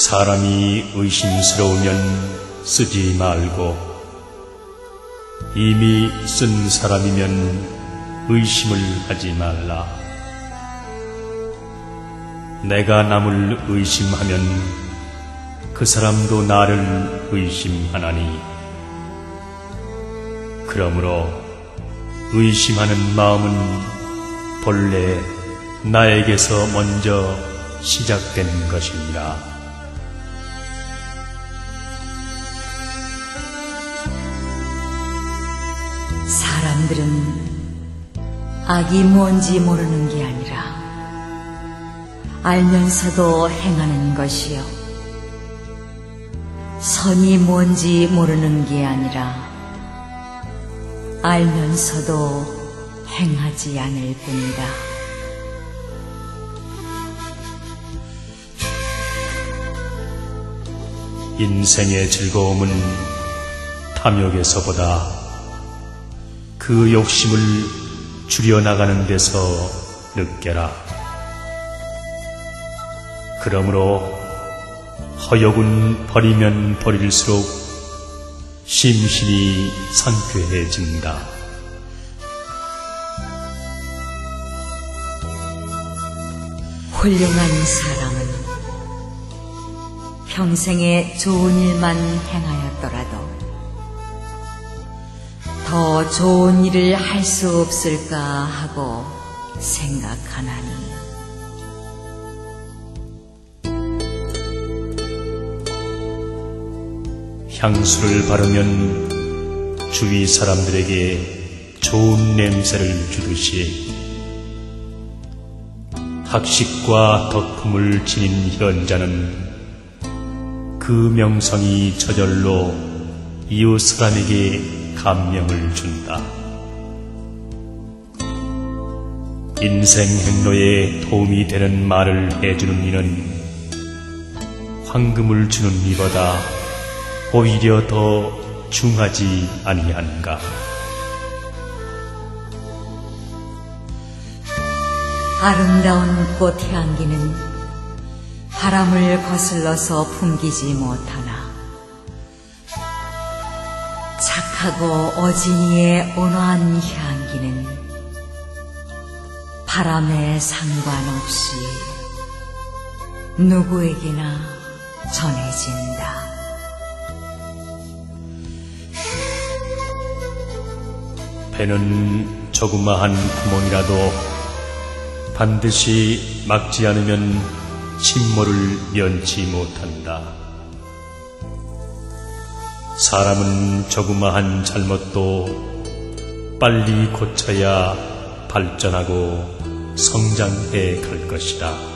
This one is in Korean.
사람이 의심스러우면 쓰지 말고 이미 쓴 사람이면 의심을 하지 말라. 내가 남을 의심하면 그 사람도 나를 의심하나니 그러므로 의심하는 마음은 본래 나에게서 먼저 시작된 것이니라. 사람들은 악이 뭔지 모르는 게 아니라 알면서도 행하는 것이요, 선이 뭔지 모르는 게 아니라 알면서도 행하지 않을 뿐이다. 인생의 즐거움은 탐욕에서보다 그 욕심을 줄여나가는 데서 느껴라. 그러므로 허욕은 버리면 버릴수록 심신이 상쾌해진다. 훌륭한 사람은 평생에 좋은 일만 행하였더라도 더 좋은 일을 할 수 없을까 하고 생각하나니, 향수를 바르면 주위 사람들에게 좋은 냄새를 주듯이 학식과 덕품을 지닌 현자는 그 명성이 저절로 이웃 사람에게 감명을 준다. 인생 행로에 도움이 되는 말을 해주는 이는 황금을 주는 이보다 오히려 더 중하지 아니한가. 아름다운 꽃 향기는 바람을 거슬러서 풍기지 못하나 착하고 어진이의 온화한 향기는 바람에 상관없이 누구에게나 전해진다. 배는 조그마한 구멍이라도 반드시 막지 않으면 침몰을 면치 못한다. 사람은 조그마한 잘못도 빨리 고쳐야 발전하고 성장해 갈 것이다.